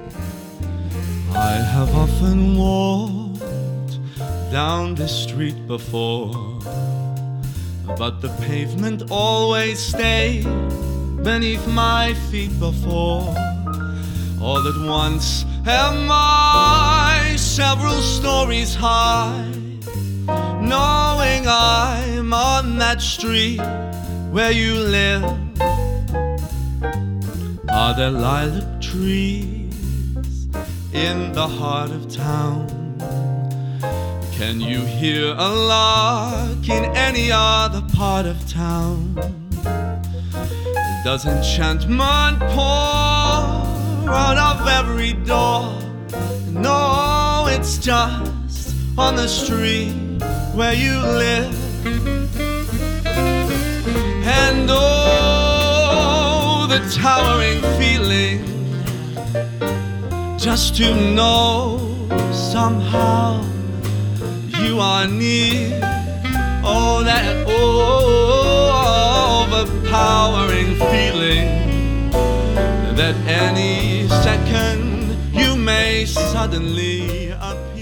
I have often walked down this street before, but the pavement always stayed beneath my feet before. All at once am I several stories high, knowing I'm on that street where you live. Are there lilac trees in the heart of town? Can you hear a lark in any other part of town? Does enchantment pour out of every door? No, it's just on the street where you live. And oh, the towering feeling just to know somehow you are near. Oh, that overpowering feeling that any second you may suddenly appear.